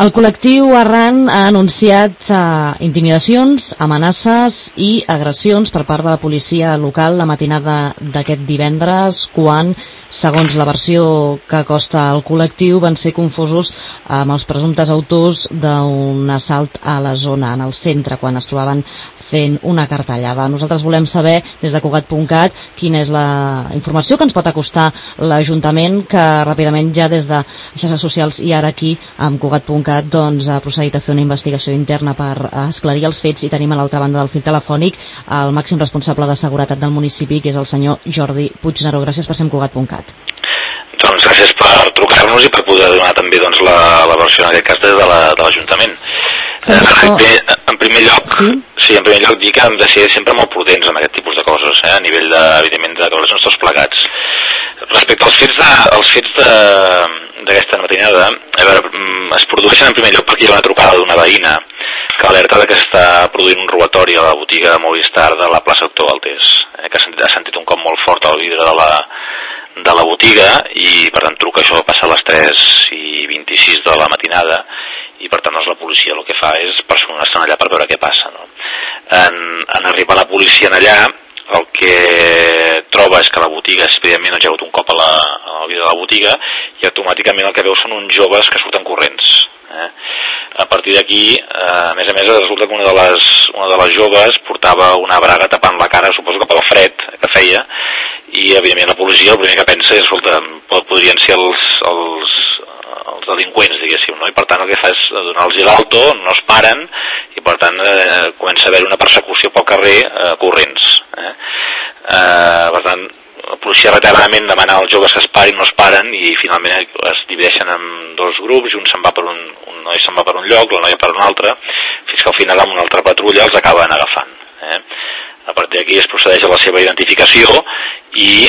El col·lectiu Arran ha anunciat intimidacions, amenaces i agressions per part de la policia local la matinada d'aquest divendres, quan, segons la versió que acosta el col·lectiu, van ser confosos amb els presumptes autors d'un assalt a la zona, en el centre, quan es trobaven fent una cartellada. Nosaltres volem saber, des de Cugat.cat, quina és la informació que ens pot acostar l'Ajuntament, que ràpidament ja des de xarxes socials i ara aquí, amb Cugat.cat, doncs ha procedit a fer una investigació interna per esclarir els fets, i tenim a l'altra banda del fil telefònic el màxim responsable de seguretat del municipi, que és el senyor Jordi Puigneró. Gràcies per ser amb Cugat.cat. Doncs gràcies per trucar-nos i per poder donar també la versió en aquest cas de l'Ajuntament. En primer lloc, en primer lloc dir que hem de ser sempre molt prudents en aquest tipus de coses, a nivell evidentment de declaracions tots plegats. Respecte als fets d'aquesta matinada, a veure, es produeixen en primer lloc perquè hi ha una trucada d'una veïna que alerta que està produint un robatori a la botiga Movistar de la plaça Doctor Galtés, que ha sentit un cop molt fort al vidre de la botiga, i per tant truca, això passa a les 3:26 de la matinada, i per tant la policia el que fa és personar-se allà per veure què passa, no? En arribar la policia allà, el que troba és que la botiga, evidentment, ha hagut un cop al vidre de la botiga, i automàticament el que veu són uns joves que surten corrents. A partir d'aquí, a més, resulta que una de les joves portava una braga tapant la cara, suposo que pel fred que feia, i evidentment la policia el primer que pensa és, escolta, podrien ser els delinqüents, diguéssim, no? I per tant el que fa és donar-los l'alto, no es paren, i per tant comença a haver una persecució pel carrer corrents. Per tant, la policia reiteradament demana als joves que es parin, no es paren, i finalment es divideixen en dos grups, i un noi se'n va per un lloc, la noia per un altre, fins que al final amb una altra patrulla els acaben agafant. A partir d'aquí es procedeix a la seva identificació, i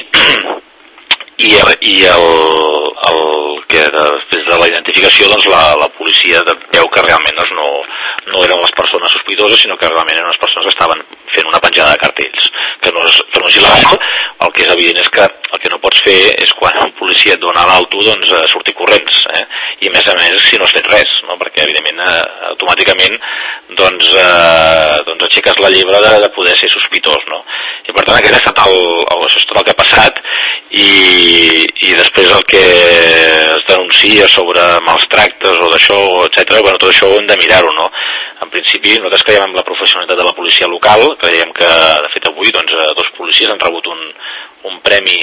que després de la identificació, doncs la policia veu que realment no eren les persones sospitoses, sinó que realment eren les persones que estaven fent una penjada de cartells, que no és il·legal. El que és evident és que el que no pots fer és, quan un policia et dona l'auto, doncs sortir corrents, i a més si no has fet res, no? Perquè evidentment automàticament doncs aixeques la llebre de poder ser sospitós, no? I per tant aquest ha estat això és tot el que ha passat, i després el que es denuncia sobre mals tractes o d'això, etc. Bueno, tot això ho hem de mirar-ho, no? En principi, nosaltres creiem en la professionalitat de la policia local, creiem que, de fet, avui dos policies han rebut un premi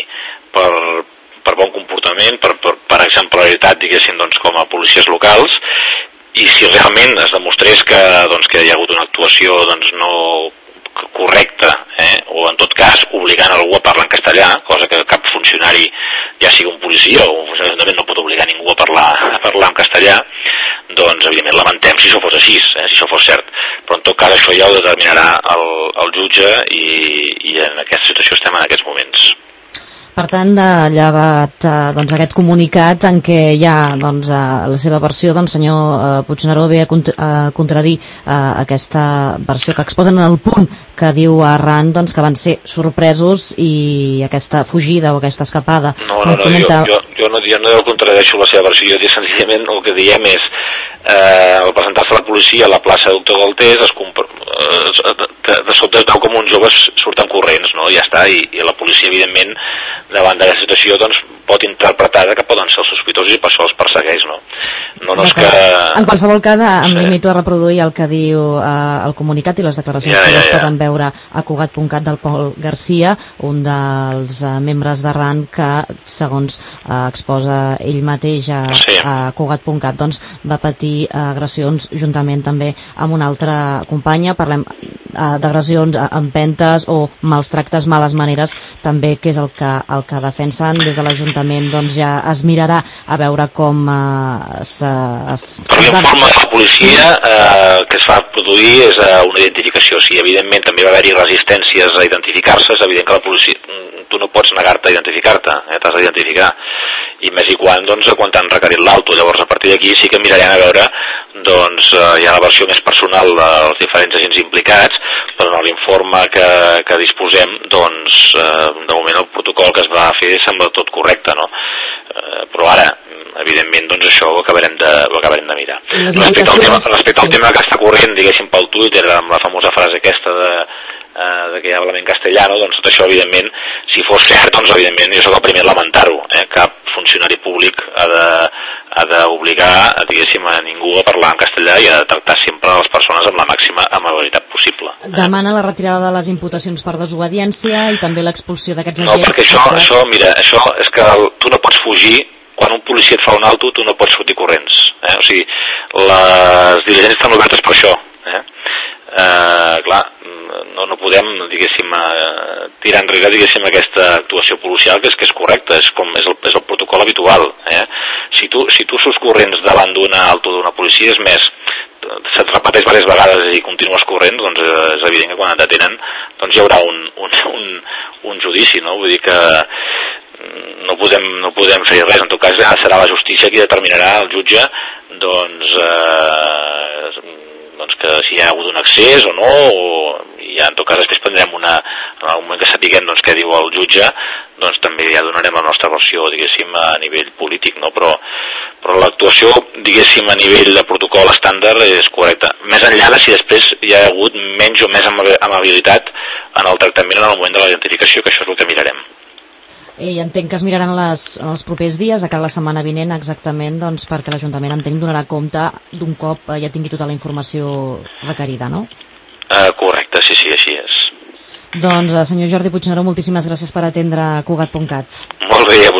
per bon comportament, per exemplaritat, diguéssim, com a policies locals, i si realment es demostrés que hi ha hagut una actuació no correcta, o en tot cas obligant algú a parlar en castellà, cosa que cap funcionari, ja sigui un policia o un funcionari, no pot obligar ningú a parlar en castellà, doncs evidentment lamentem si això fos així, si això fos cert, però en tot cas això ja ho determinarà el jutge, i en aquesta situació estem en aquests moments. Per tant, llevat aquest comunicat en què hi ha la seva versió, senyor Puigneró ve a contradir aquesta versió que exposen en el punt que diu Arran, que van ser sorpresos, i aquesta fugida o aquesta escapada. No, jo no contradeixo la seva versió, jo senzillament el que diem és al presentar-se a la policia a la plaça Doctor Galtés de sobte es veu com uns joves surten corrents, no? I ja està, i la policia evidentment davant d'aquesta situació pot interpretar que poden ser els sospitosos, i per això els persegueix, no? En qualsevol cas, em limito a reproduir el que diu el comunicat i les declaracions que es poden veure a Cugat.cat del Pol Garcia, un dels membres d'Arran que, segons exposa ell mateix a Cugat.cat, va patir agressions juntament també amb una altra companya. Parlem d'agressions, empentes o mals tractes, males maneres també, que és el que defensen des de l'Ajuntament. Ja es mirarà a veure com l'informe de la policia que es va produir és una identificació. Si evidentment també va haver-hi resistències a identificar-se, és evident que la policia, tu no pots negar-te a identificar-te, t'has d'identificar, i més i quan t'han requerit l'auto. Llavors, a partir d'aquí sí que mirarem a veure, hi ha la versió més personal dels diferents agents implicats, però en l'informe que disposem, de moment el protocol que es va fer sembla tot correcte, no? Però ara, evidentment, doncs això ho acabarem de mirar. Respecte al tema que està corrent, diguéssim, pel Twitter, amb la famosa frase aquesta de que habla en castellano, doncs tot això, evidentment, si fos cert, doncs evidentment jo soc el primer a lamentar-ho. Cap funcionari públic ha d'obligar, diguéssim, a ningú a parlar en castellà i a tractar sempre les persones amb la màxima amabilitat possible. Demana la retirada de les imputacions per desobediència i també l'expulsió d'aquests agents. No, perquè això és que tu no pots fugir. Quan un policia et fa un alto, tu no pots sortir corrents. O sigui, les diligències estan obertes per això. Clar, no podem, diguéssim, tirar enrere, diguéssim, aquesta actuació policial, que és correcta, és el protocol habitual. Si tu surts corrents davant d'un alto d'una policia, és més, se't repeteix diverses vegades i continues corrents, doncs és evident que quan et detenen doncs hi haurà un judici, no? Vull dir que no podem fer res. En tot cas serà la justícia qui determinarà, el jutge, doncs que si hi ha hagut un accés o no, i ja en tot cas després prendrem en el moment que sapiguem doncs, què diu el jutge, doncs també ja donarem la nostra versió, diguéssim, a nivell polític, no? Però l'actuació, diguéssim, a nivell de protocol estàndard és correcta. Més enllà de si després hi ha hagut menys o més amabilitat en el tractament en el moment de la identificació, que això és el que mirarem. I entenc que es miraran en els propers dies, a cara la setmana vinent exactament, doncs perquè l'Ajuntament donarà compte d'un cop ja tingui tota la informació requerida, no? Correcte, sí, així és. Doncs, senyor Jordi Puigneró, moltíssimes gràcies per atendre Cugat.cat. Molt bé, a